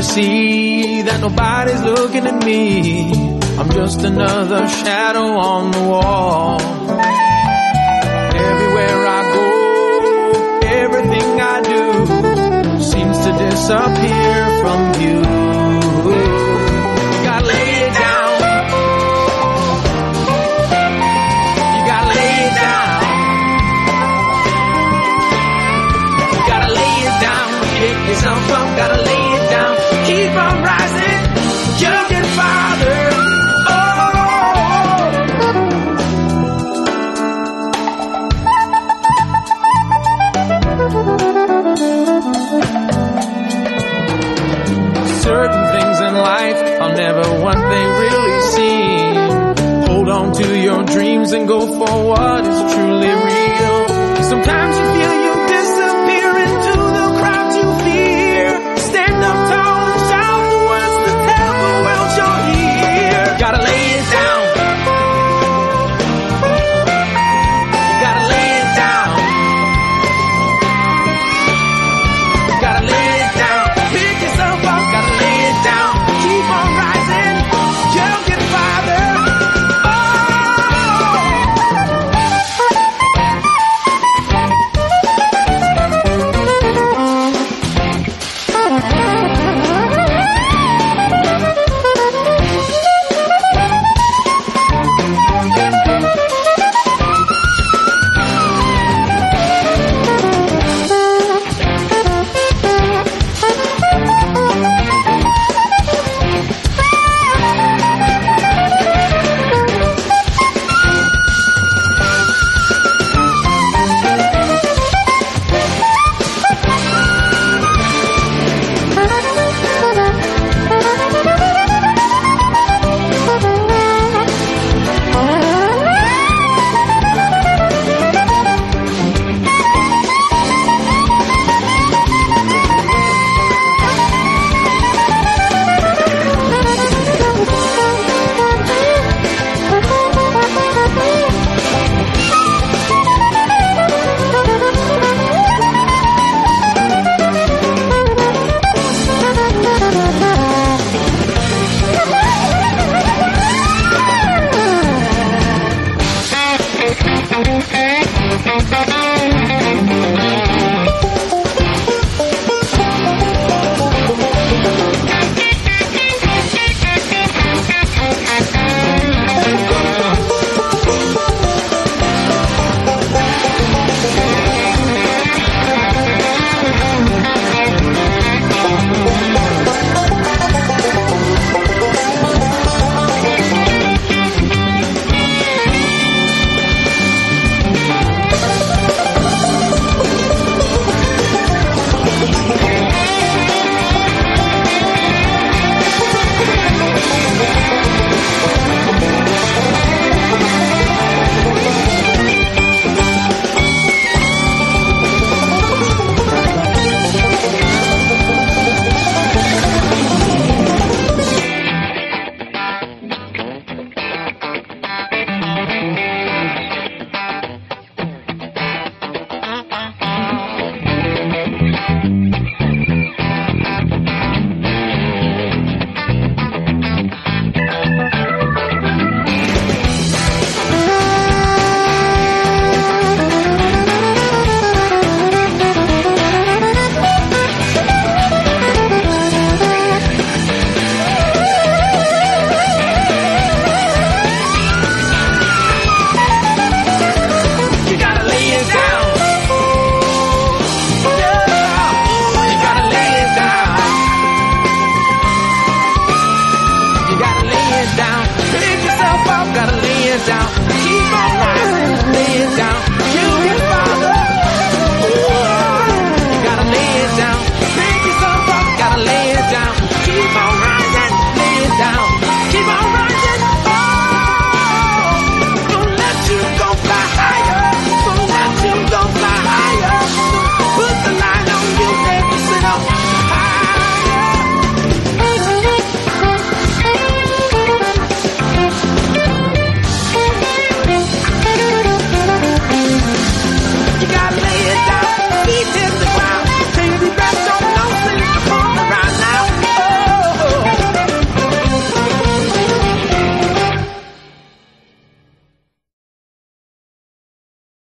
see that nobody's looking at me. I'm just another shadow on the wall. Everywhere I go, everything I do seems to disappear from view. You gotta lay it down. You gotta lay it down. You gotta lay it down. Pick yourself up, gotta lay it down. Keep on rising, just get farther. Certain things in life are never what they really seem. Hold on to your dreams and go for what is truly real. Sometimes you